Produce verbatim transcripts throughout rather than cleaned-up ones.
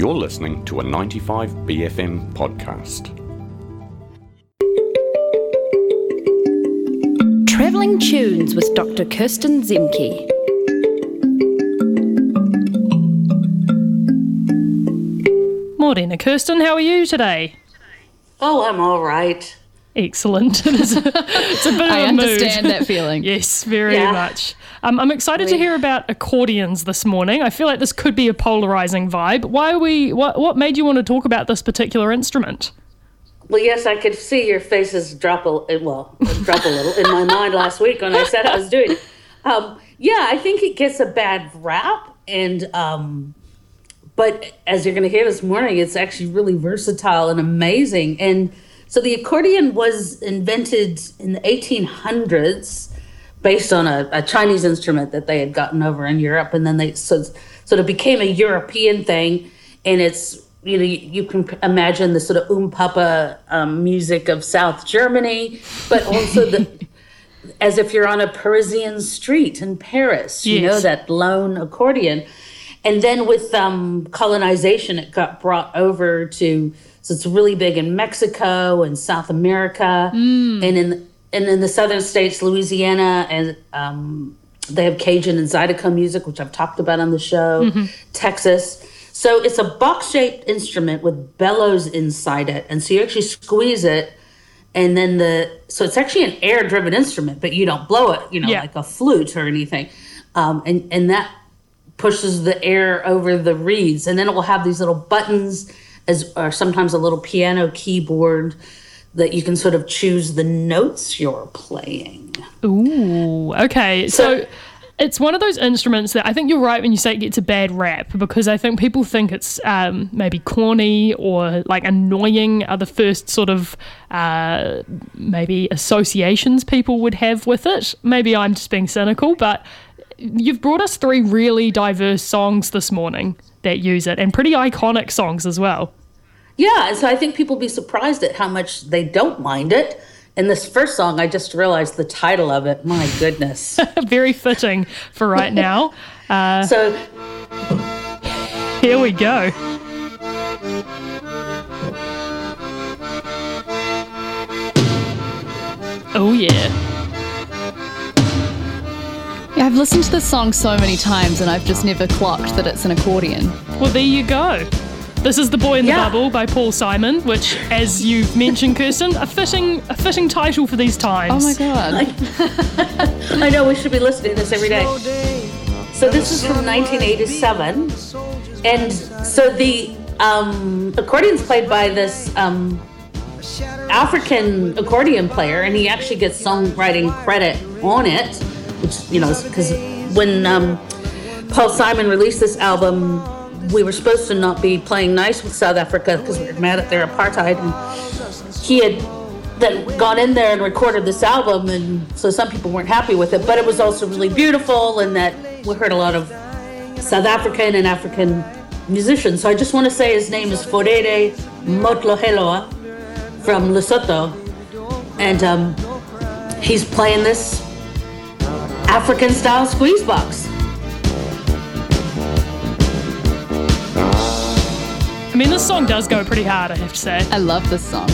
You're listening to a ninety-five B F M podcast. Travelling Tunes with Doctor Kirsten Zemke. Morena Kirsten, how are you today? Oh, I'm all right. Excellent. It's a, it's a bit of I a understand mood. that feeling. Yes, very Yeah. much. Um, I'm excited to hear about accordions this morning. I feel like this could be a polarising vibe. Why are we? What, what made you want to talk about this particular instrument? Well, yes, I could see your faces drop a well, drop a little in my mind last week when I said I was doing it. Um, yeah, I think it gets a bad rap, and um, but as you're going to hear this morning, it's actually really versatile and amazing. And so the accordion was invented in the eighteen hundreds based on a, a Chinese instrument that they had gotten over in Europe, and then they so sort of became a European thing, and it's. You know, you, you can imagine the sort of oompapa um, music of South Germany, but also the as if you're on a Parisian street in Paris, you yes. know, that lone accordion. And then with um, colonization, it got brought over to, so it's really big in Mexico and South America, mm. and in and in the southern states, Louisiana, and um, they have Cajun and Zydeco music, which I've talked about on the show, mm-hmm. Texas. So it's a box-shaped instrument with bellows inside it. And so you actually squeeze it, and then the, so it's actually an air-driven instrument, but you don't blow it, you know, yeah. like a flute or anything. Um, and, and that pushes the air over the reeds. And then it will have these little buttons, as or sometimes a little piano keyboard that you can sort of choose the notes you're playing. Ooh, okay. So... so it's one of those instruments that I think you're right when you say it gets a bad rap, because I think people think it's um, maybe corny or like annoying are the first sort of uh, maybe associations people would have with it. Maybe I'm just being cynical, but you've brought us three really diverse songs this morning that use it, and pretty iconic songs as well. Yeah, and so I think people will be surprised at how much they don't mind it. And this first song, I just realized the title of it. My goodness. Very fitting for right now. Uh, so here we go. Oh, yeah. Yeah, I've listened to this song so many times and I've just never clocked that it's an accordion. Well, there you go. This is The Boy in the yeah. Bubble by Paul Simon, which, as you've mentioned, Kirsten, a fitting a fitting title for these times. Oh, my God. I, I know, we should be listening to this every day. So this is from nineteen eighty-seven. And so the um, accordion's played by this um, African accordion player, and he actually gets songwriting credit on it, which, you know, because when um, Paul Simon released this album, we were supposed to not be playing nice with South Africa because we were mad at their apartheid. And he had then gone in there and recorded this album, and so some people weren't happy with it. But it was also really beautiful, and that we heard a lot of South African and African musicians. So I just want to say his name is Fodede Motloheloa from Lesotho, and um, he's playing this African-style squeeze box. I mean, this song does go pretty hard, I have to say. I love this song.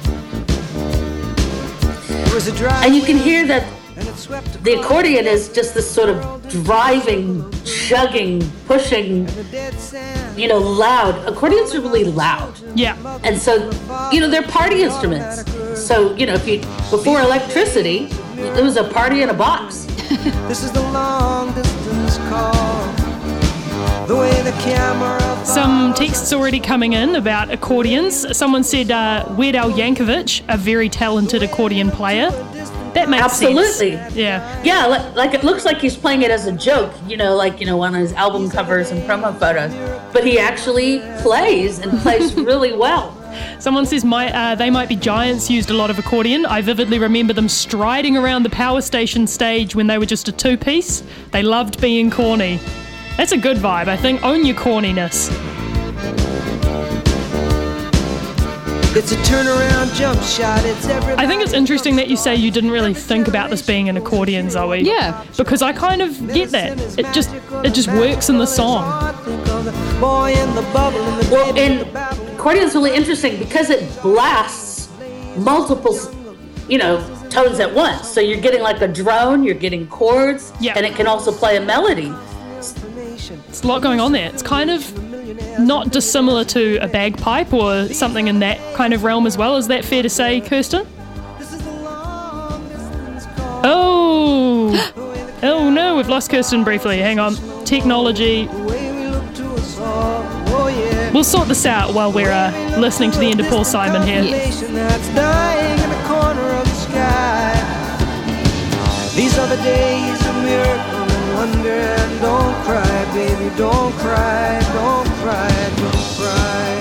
And you can hear that the accordion is just this sort of driving, chugging, pushing, you know, loud. Accordions are really loud. Yeah. And so, you know, they're party instruments. So, you know, if you, before electricity, it was a party in a box. This is the long distance call. The way the camera Some texts already coming in about accordions. Someone said uh, Weird Al Yankovic, a very talented accordion player. That makes Absolutely. sense. Yeah. Yeah, like, like it looks like he's playing it as a joke, you know, like, you know, on his album covers and promo photos. But he actually plays and plays really well. Someone says my, uh, they might be giants used a lot of accordion. I vividly remember them striding around the power station stage when they were just a two-piece. They loved being corny. That's a good vibe, I think. Own your corniness. It's a turnaround jump shot. It's every I think it's interesting that you say you didn't really think about this being an accordion, Zoe. Yeah. Because I kind of get that. It just it just works in the song. boy in the bubble and the Well, baby in and the battle. accordion's really interesting because it blasts multiple, you know, tones at once. So you're getting like a drone, you're getting chords, Yeah. and it can also play a melody. It's a lot going on there. It's kind of not dissimilar to a bagpipe or something in that kind of realm as well. Is that fair to say, Kirsten? Oh, oh no, we've lost Kirsten briefly. Hang on. Technology. We'll sort this out while we're uh, listening to the end of Paul Simon here. Nation that's dying in the corner of the sky. These are the days of miracle and wonder. And don't cry, baby, don't cry, don't cry, don't cry.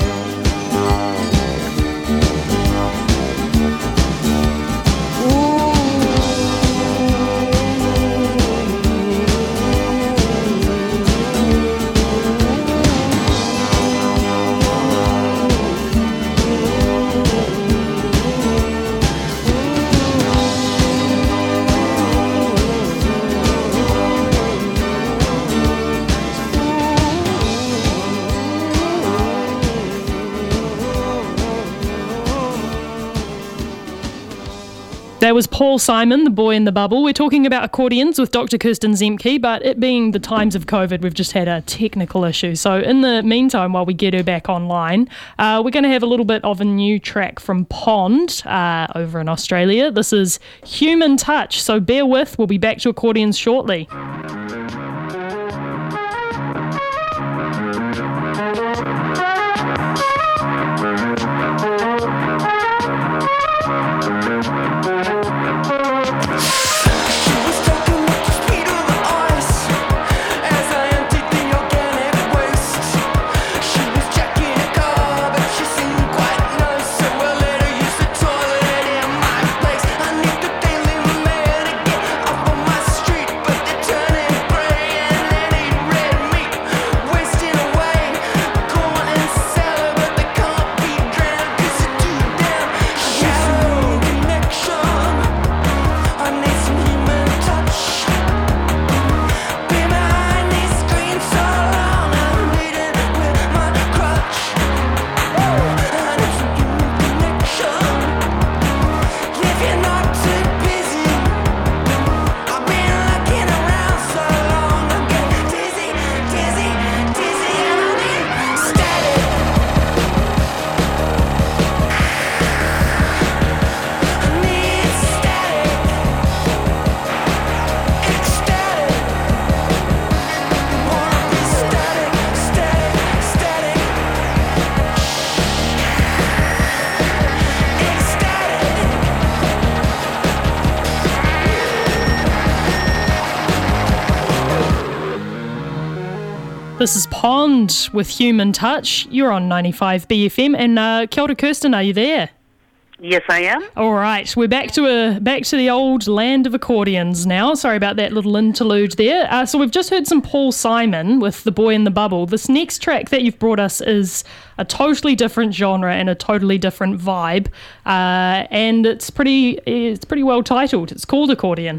That was Paul Simon, the boy in the bubble. We're talking about accordions with Doctor Kirsten Zemke, but it being the times of COVID, we've just had a technical issue. So in the meantime, while we get her back online, uh, we're going to have a little bit of a new track from Pond uh, over in Australia. This is Human Touch, so bear with. We'll be back to accordions shortly. This is Pond with Human Touch. You're on ninety-five B F M, and uh, kia ora, Kirsten, are you there? Yes, I am. All right, we're back to a back to the old land of accordions now. Sorry about that little interlude there. Uh, so we've just heard some Paul Simon with The Boy in the Bubble. This next track that you've brought us is a totally different genre and a totally different vibe, uh, and it's pretty it's pretty well titled. It's called Accordion.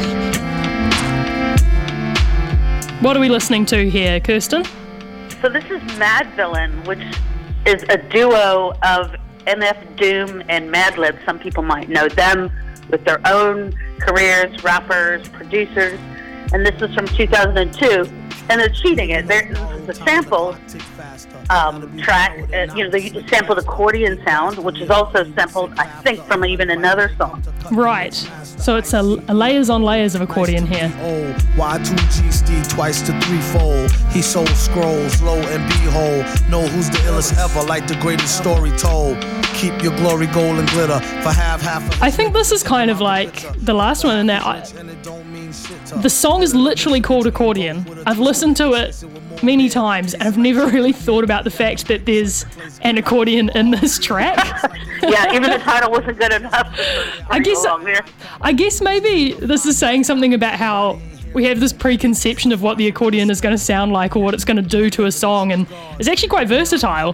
What are we listening to here, Kirsten? So this is Mad Villain, which is a duo of M F Doom and Madlib. Some people might know them with their own careers, rappers, producers. And this is from two thousand two. And they're cheating it. They're, this is a sample um, track. Uh, you know, they sampled accordion sound, which is also sampled, I think, from even another song. Right. So it's a, a layers on layers of accordion here. Oh, Y two G D twice to threefold. He sold scrolls, lo and behold. Know who's the illest ever, like the greatest story told. Keep your glory, gold and glitter for half half. I think this is kind of like the last one in that. I, the song is literally called Accordion. I've listened to it many times and I've never really thought about the fact that there's an accordion in this track. Yeah, even the title wasn't good enough. I guess, I guess maybe this is saying something about how we have this preconception of what the accordion is going to sound like or what it's going to do to a song, and it's actually quite versatile.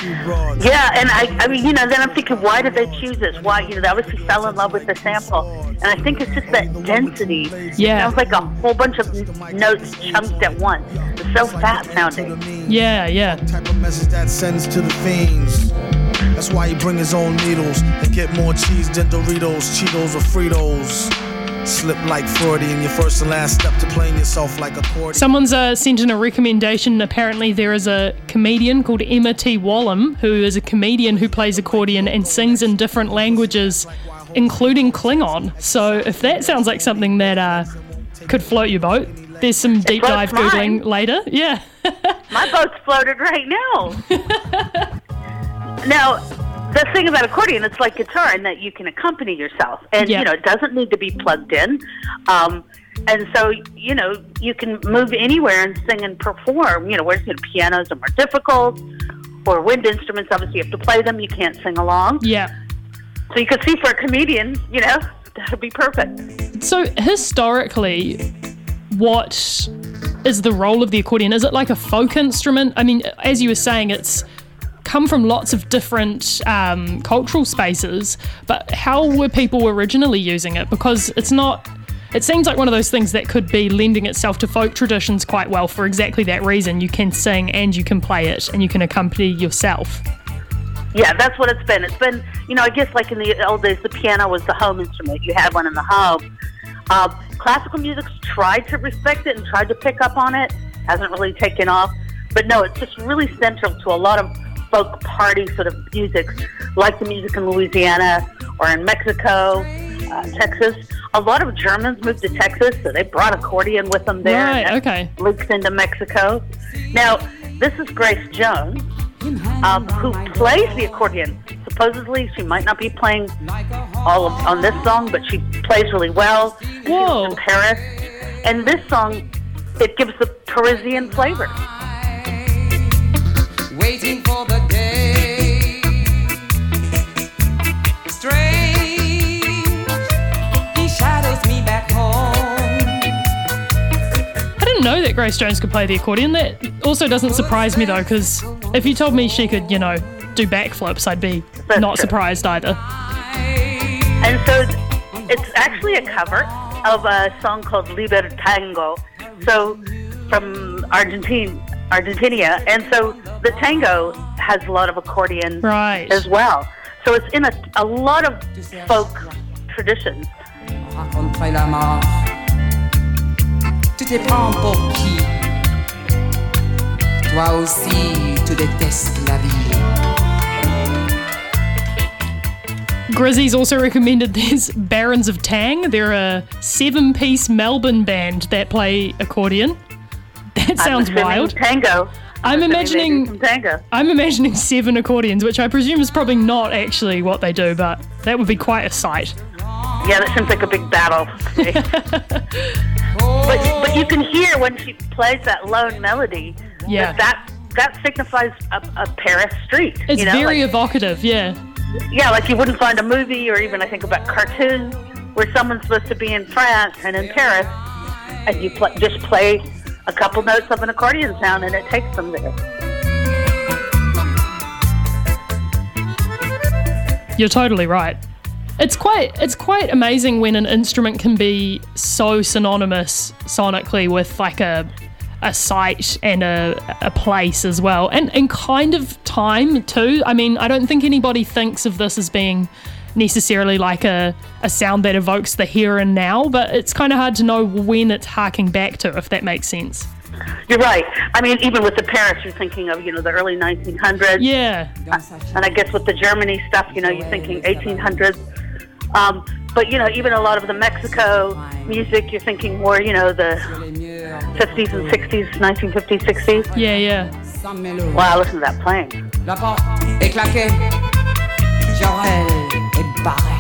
Yeah, and I, I mean, you know, then I'm thinking, why did they choose this? Why, you know, they obviously fell in love with the sample. And I think it's just that density. Yeah. It sounds like a whole bunch of n- notes chunked at once. It's so fast sounding. Yeah, yeah. Type of message that sends to the fiends. That's why he bring his own needles and get more cheese than Doritos, Cheetos, or Fritos. Slip like Freudian, your first and last step to playing yourself like a accordion. Someone's uh, sent in a recommendation. Apparently there is a comedian called Emma T. Wallum, who is a comedian who plays accordion and sings in different languages, including Klingon. So if that sounds like something that uh, could float your boat, there's some deep dive floats Googling mine. later. Yeah. My boat's floated right now. Now, the thing about accordion, it's like guitar in that you can accompany yourself. And, Yeah. you know, it doesn't need to be plugged in. Um, and so, you know, you can move anywhere and sing and perform. You know, whereas you know, pianos are more difficult, or wind instruments, obviously you have to play them. You can't sing along. Yeah. So you could see for a comedian, you know, that would be perfect. So historically, what is the role of the accordion? Is it like a folk instrument? I mean, as you were saying, it's come from lots of different um, cultural spaces, but how were people originally using it? Because it's not, it seems like one of those things that could be lending itself to folk traditions quite well for exactly that reason. You can sing and you can play it and you can accompany yourself. Yeah, that's what it's been. It's been, you know, I guess like in the old days, the piano was the home instrument. You had one in the home. Uh, classical music's tried to respect it and tried to pick up on it. Hasn't really taken off. But no, it's just really central to a lot of folk party sort of music, like the music in Louisiana or in Mexico, uh, Texas. A lot of Germans moved to Texas, so they brought accordion with them there. Right, and that okay. Leaks into Mexico. Now, this is Grace Jones, um, who plays the accordion. Supposedly, she might not be playing all of, on this song, but she plays really well. And she Whoa. lives in Paris. And this song, it gives the Parisian flavor. Waiting for the day. Strange, he shadows me back home. I didn't know that Grace Jones could play the accordion. That also doesn't surprise me though, because if you told me she could, you know, do backflips, I'd be That's not true. surprised either. And so it's actually a cover of a song called Liber Tango, so from Argentine, Argentina. And so the tango has a lot of accordion Right. as well. So it's in a, a lot of folk traditions. Rencontrer la mort. Tu te prends pour qui? Toi aussi, tu détestes la vie. Grizzy's also recommended there's Barons of Tang. They're a seven-piece Melbourne band that play accordion. That sounds I'm assuming wild. Tango. I'm assuming they do imagining some tango. I'm imagining seven accordions, which I presume is probably not actually what they do, but that would be quite a sight. Yeah, that seems like a big battle. but but you can hear when she plays that lone melody. Yeah. That that, that signifies a, a Paris street. It's you know? very like, evocative, yeah. yeah, like you wouldn't find a movie or even I think about cartoons where someone's supposed to be in France and in Paris, and you pl- just play a couple notes of an accordion sound and it takes them there. You're totally right. It's quite it's quite amazing when an instrument can be so synonymous sonically with like a a site and a, a place as well. And and kind of time too. I mean, I don't think anybody thinks of this as being necessarily like a, a sound that evokes the here and now, but it's kind of hard to know when it's harking back to, if that makes sense. You're right. I mean, even with the Paris, you're thinking of, you know, the early nineteen hundreds. Yeah. And I guess with the Germany stuff, you know, you're thinking eighteen hundreds. Um, but, you know, even a lot of the Mexico music, you're thinking more, you know, the fifties and sixties, nineteen fifties, sixties. Yeah, yeah. Wow, listen to that playing. La porte est claquée. Jorel est barré.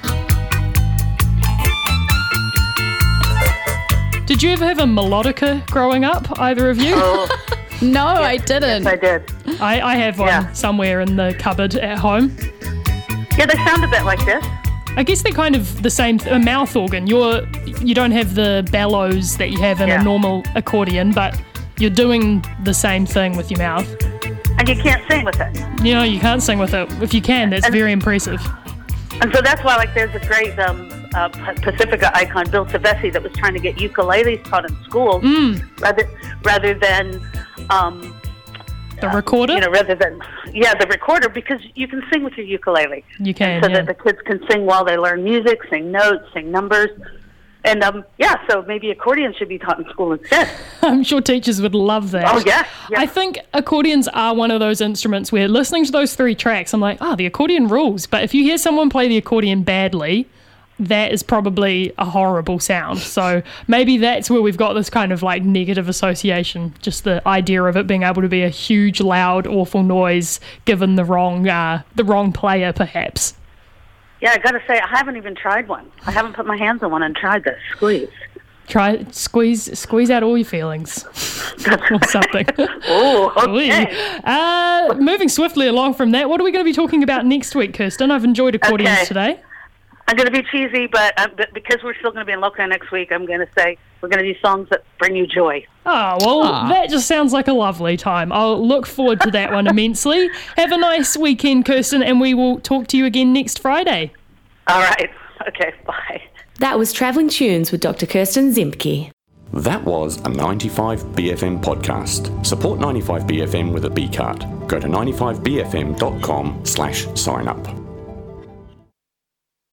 Did you ever have a melodica growing up, either of you? Oh, No, I didn't. I did. I, I have one Yeah. somewhere in the cupboard at home. Yeah, they sound a bit like this. I guess they're kind of the same, th- a mouth organ. You're, you don't have the bellows that you have in Yeah. a normal accordion, but you're doing the same thing with your mouth. And you can't sing with it. You know, you can't sing with it. If you can, that's And- very impressive. And so that's why, like, there's a great um, uh, Pacifica icon Bill Savesi that was trying to get ukuleles taught in schools Mm. rather rather than um, The recorder? uh, you know, rather than yeah, the recorder, because you can sing with your ukulele. You can, so yeah. that the kids can sing while they learn music, sing notes, sing numbers, and um, yeah. So maybe accordion should be taught in school instead. I'm sure teachers would love that. Oh, yeah, yeah. I think accordions are one of those instruments where listening to those three tracks, I'm like, oh, the accordion rules. But if you hear someone play the accordion badly, that is probably a horrible sound. So maybe that's where we've got this kind of like negative association, just the idea of it being able to be a huge, loud, awful noise given the wrong, uh, the wrong player, perhaps. Yeah, I got to say, I haven't even tried one. I haven't put my hands on one and tried this. Squeeze. Try squeeze squeeze out all your feelings or something. Oh, okay. Uh, moving swiftly along from that, what are we going to be talking about next week, Kirsten? I've enjoyed accordions Okay. today. I'm going to be cheesy, but, uh, but because we're still going to be in Loca next week, I'm going to say we're going to do songs that bring you joy. Oh, well, that just sounds like a lovely time. I'll look forward to that one immensely. Have a nice weekend, Kirsten, and we will talk to you again next Friday. All right. Okay, bye. That was Travelling Tunes with Doctor Kirsten Zemke. That was a ninety-five B F M podcast. Support ninety-five B F M with a B card. Go to ninety-five B F M dot com slash sign up.